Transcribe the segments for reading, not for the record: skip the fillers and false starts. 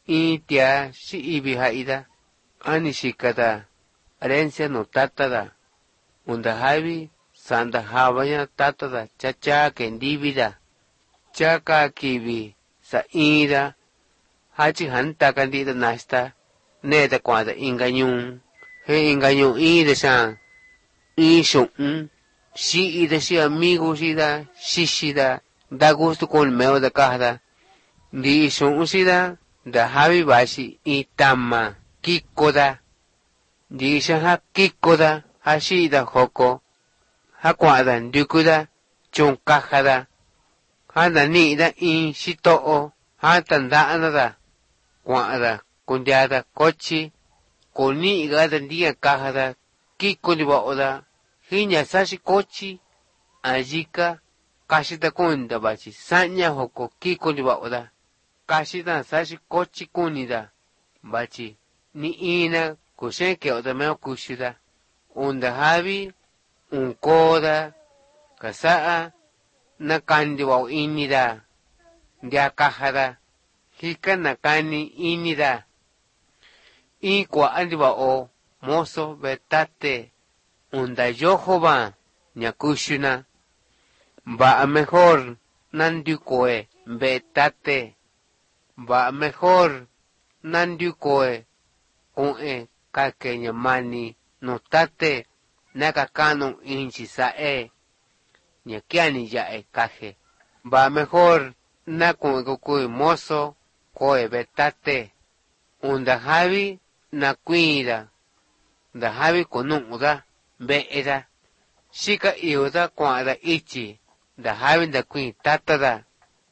Intia si ibi haida. Anishikada. Herencia no tatada. Unda habi sanda habanya tatada. Chacha kendibida. Chaka kibi sa ida. Hachi hanta kandida nasta. Neta kwada inganyun. He inganyun ida san. Ishun. Si ida si amigos ida. Shishida. Da gusto con meo de kahda. Di ishun sida. Da habi bashi itama. Kikoda. Di ishan ha kikoda. Hashida hoko. Hakwada ndukuda. Chunkahada. Handa niida in shito'o. Hanta anada. Kwada. Kundiada kochi. Koni gada ndia kahada. Kiko liba oda. Hinya sashi kochi. Ajika. Kashita kunda bachi. Sanya hoko kiko liba oda. Kashita sashi kochi kunida. Bachi. Ni ina kushenke oda meo kushida. Unda habi. Unkoda. Kasaa. Nakandi wao inida. Ndia kahada. Hika nakani inida. Ikwa andiba o. Mozo betate. Unda yohoba. Nyakushuna. Ba mejor. Nandukoe. Betate. Ba mejor. Nandukoe. Kue. Kake nyamani. Notate. Nakakano inchisae. Nyakiani ya kaje. Ba mejor. Nakukui mozo. Koe betate. Unda habi. Nakuida. Da habi konuda. Beeda. Shika iuda kwada ichi. Da habi da kui tatada.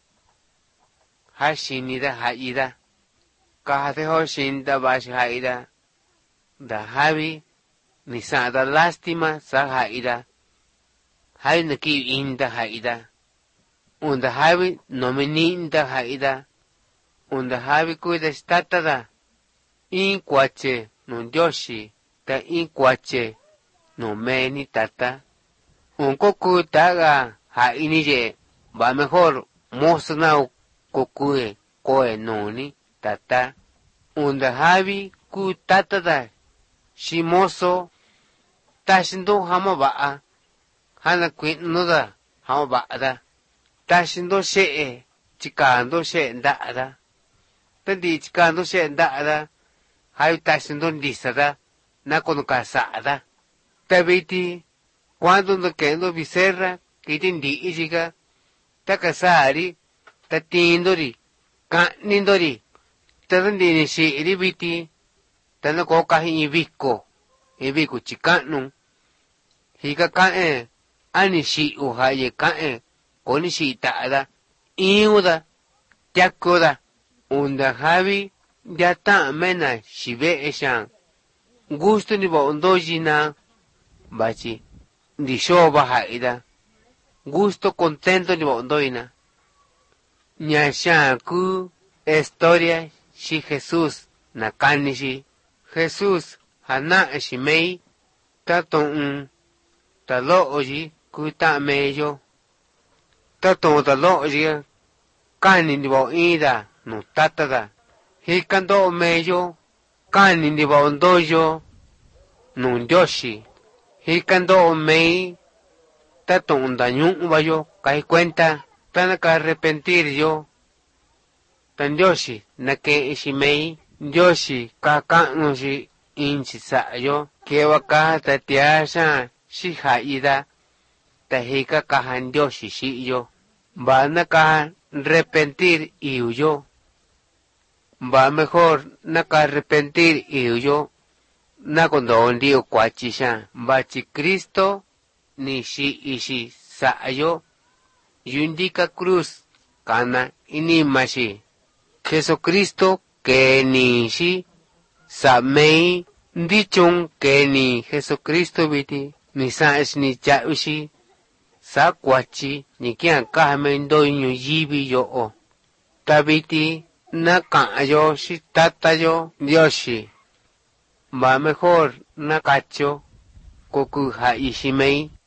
Hashinida haida. Kahate hoshinda bashi haida. Da habi. Nisada lástima sa haida. Habi naki inda haida. Unda habi nomininda haida. Unda habi kuida statada. Inkwache no yoshi. Ta inkwache no meni tata. Unko kutaga ha inije. Ba mejor mozo na kukue koe noni tata. Unda habi kutatada. Shimoso. Tashindo hama baa. Hana kuinuda hama baada. Tashindo shee. Chikando shee ndaada. Tandi chikando shee ndaada. Hayo tashindo lisada. Nakono kasada. Tabiti. Cuando no quedó Vicerra. Kitindi ijiga. Takasari. Tatindori. Kanindori. Tadandini shi iribiti. Tanako kahi ibiko. Ibiko chikanu. Higa kae. Ani shi uhaye kae. Koni shi taada. Iuda. Yakoda. Unda habi. Yata mena shibe eshan. Gusto ni ba ondojina. Bachi. Di shoba haida. Gusto contento ni ba ondoina. Nyashaku. Historia. Shi Jesús. Nakanishi. Jesús. Hana shimei. Taton. Talo oji. Kuta meyo. Taton talo oji. Kani ni ba ida. No tatada. Hikando meyo. Kani ni ba ondoyo. Nun yoshi. Hikando mei. Taton dañun bayo. Kai cuenta. Tanaka arrepentir yo. Tan yoshi. Nake ishimei. Yoshi. Kakano shi. Inchisa yo. Kewa ka tatiasha. Shi haida. Tahika kahan yoshi shi yo. Van ka arrepentir y huyó. Va mejor naka arrepentir y huyó. Na kondo ondio kwachisha. Bachi Cristo ni shi ishi sa'yo. Yundika cruz. Kana inimashi. Jesucristo que ni shi. Samei. Dichon que ni Jesucristo viti. Ni sa'es ni chaushi. Sa kwachi. Ni kian kahmen doño yibi yo o. Tabiti. Naka yo shi tata yo. Dioshi. Va mejor nakacho. Koku ha ishimei.